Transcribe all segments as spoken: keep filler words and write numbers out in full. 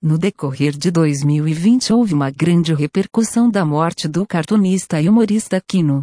No decorrer de dois mil e vinte houve uma grande repercussão da morte do cartunista e humorista Quino.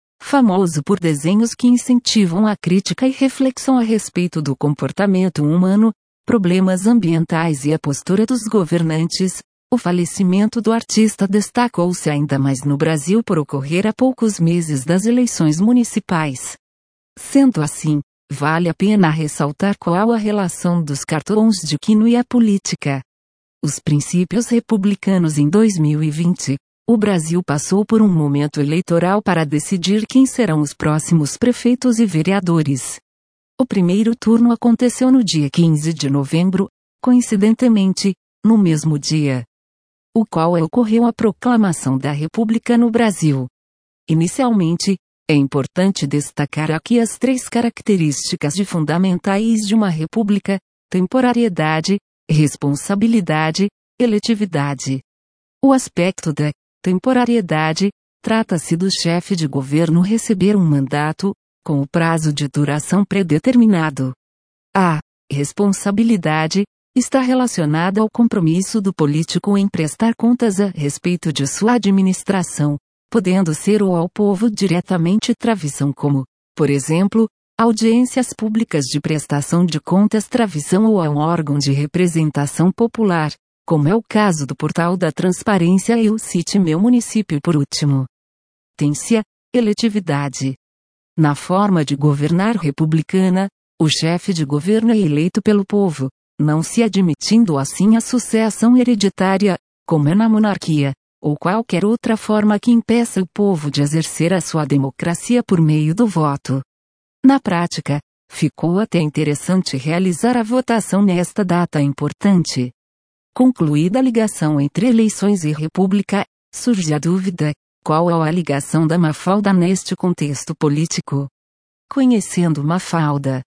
Famoso por desenhos que incentivam a crítica e reflexão a respeito do comportamento humano, problemas ambientais e a postura dos governantes, o falecimento do artista destacou-se ainda mais no Brasil por ocorrer a poucos meses das eleições municipais. Sendo assim, vale a pena ressaltar qual a relação dos cartoons de Quino e a política. Os princípios republicanos. Em dois mil e vinte, o Brasil passou por um momento eleitoral para decidir quem serão os próximos prefeitos e vereadores. O primeiro turno aconteceu no dia quinze de novembro, coincidentemente, no mesmo dia, o qual ocorreu a proclamação da República no Brasil. Inicialmente, é importante destacar aqui as três características de fundamentais de uma república: temporariedade, responsabilidade, eletividade. O aspecto da temporariedade trata-se do chefe de governo receber um mandato, com o prazo de duração predeterminado. A responsabilidade está relacionada ao compromisso do político em prestar contas a respeito de sua administração, podendo ser ou ao povo diretamente travição como, por exemplo, audiências públicas de prestação de contas travição ou a um órgão de representação popular, como é o caso do Portal da Transparência e o Cite Meu Município por último. Tem-se a eletividade. Na forma de governar republicana, o chefe de governo é eleito pelo povo, não se admitindo assim a sucessão hereditária, como é na monarquia, ou qualquer outra forma que impeça o povo de exercer a sua democracia por meio do voto. Na prática, ficou até interessante realizar a votação nesta data importante. Concluída a ligação entre eleições e república, surge a dúvida: qual é a ligação da Mafalda neste contexto político? Conhecendo Mafalda.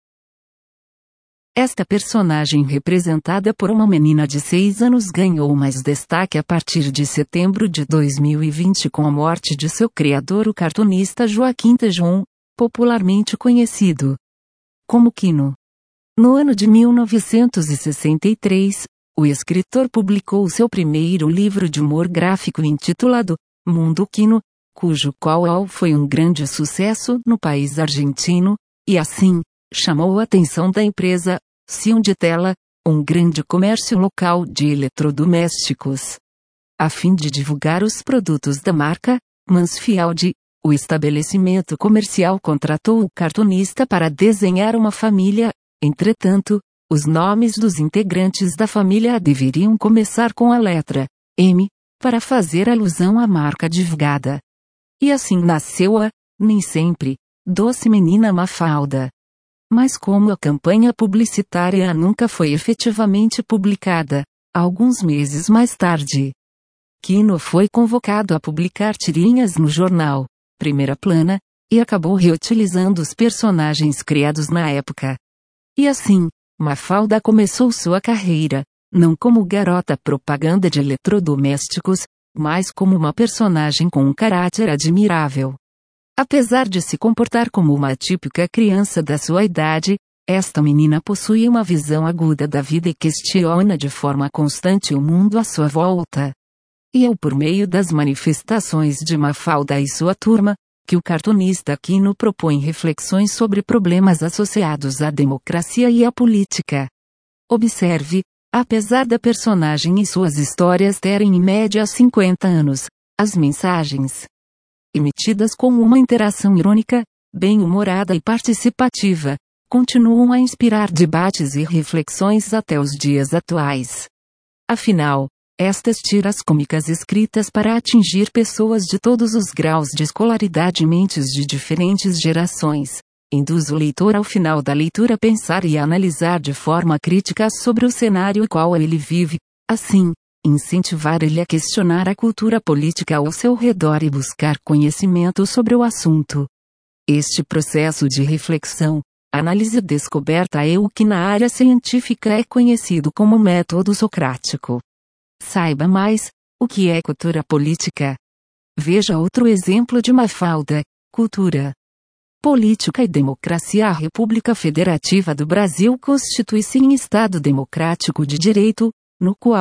Esta personagem representada por uma menina de seis anos ganhou mais destaque a partir de setembro de dois mil e vinte com a morte de seu criador, o cartunista Joaquim Tejon, popularmente conhecido como Quino. No ano de mil novecentos e sessenta e três, o escritor publicou seu primeiro livro de humor gráfico intitulado Mundo Quino, cujo qual foi um grande sucesso no país argentino, e assim, chamou a atenção da empresa Sion de Tela, um grande comércio local de eletrodomésticos. A fim de divulgar os produtos da marca, Mansfield, o estabelecimento comercial contratou o cartunista para desenhar uma família. Entretanto, os nomes dos integrantes da família deveriam começar com a letra M, para fazer alusão à marca divulgada. E assim nasceu a, nem sempre, doce menina Mafalda. Mas como a campanha publicitária nunca foi efetivamente publicada, alguns meses mais tarde, Quino foi convocado a publicar tirinhas no jornal Primeira Plana, e acabou reutilizando os personagens criados na época. E assim, Mafalda começou sua carreira, não como garota propaganda de eletrodomésticos, mas como uma personagem com um caráter admirável. Apesar de se comportar como uma típica criança da sua idade, esta menina possui uma visão aguda da vida e questiona de forma constante o mundo à sua volta. E é por meio das manifestações de Mafalda e sua turma, que o cartunista Quino propõe reflexões sobre problemas associados à democracia e à política. Observe, apesar da personagem e suas histórias terem em média cinquenta anos, as mensagens emitidas com uma interação irônica, bem-humorada e participativa, continuam a inspirar debates e reflexões até os dias atuais. Afinal, estas tiras cômicas escritas para atingir pessoas de todos os graus de escolaridade e mentes de diferentes gerações, induz o leitor ao final da leitura a pensar e a analisar de forma crítica sobre o cenário em qual ele vive, assim, incentivar ele a questionar a cultura política ao seu redor e buscar conhecimento sobre o assunto. Este processo de reflexão, análise e descoberta é o que na área científica é conhecido como método socrático. Saiba mais, o que é cultura política? Veja outro exemplo de Mafalda, cultura política e democracia. A República Federativa do Brasil constitui-se em Estado democrático de direito, no qual,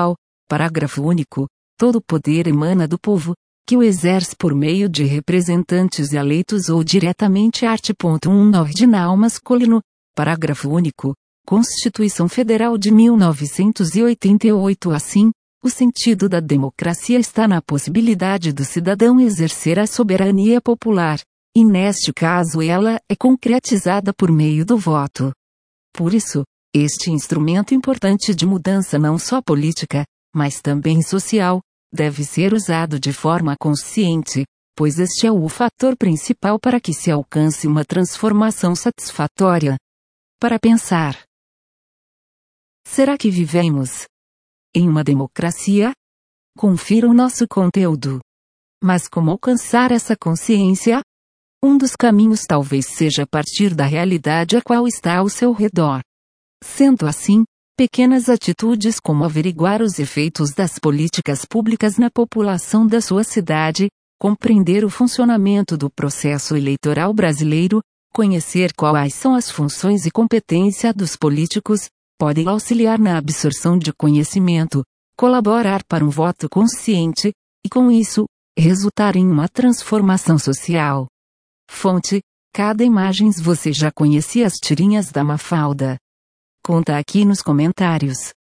Parágrafo único. Todo poder emana do povo, que o exerce por meio de representantes eleitos ou diretamente. Art. dezenove Ordinal masculino. Parágrafo único. Constituição Federal de mil novecentos e oitenta e oito. Assim, o sentido da democracia está na possibilidade do cidadão exercer a soberania popular, e neste caso ela é concretizada por meio do voto. Por isso, este instrumento importante de mudança não só política, mas também social, deve ser usado de forma consciente, pois este é o fator principal para que se alcance uma transformação satisfatória. Para pensar. Será que vivemos em uma democracia? Confira o nosso conteúdo. Mas como alcançar essa consciência? Um dos caminhos talvez seja partir da realidade a qual está ao seu redor. Sendo assim, pequenas atitudes como averiguar os efeitos das políticas públicas na população da sua cidade, compreender o funcionamento do processo eleitoral brasileiro, conhecer quais são as funções e competência dos políticos, podem auxiliar na absorção de conhecimento, colaborar para um voto consciente, e com isso, resultar em uma transformação social. Fonte: Cada Imagens. Você já conhecia as tirinhas da Mafalda? Conta aqui nos comentários.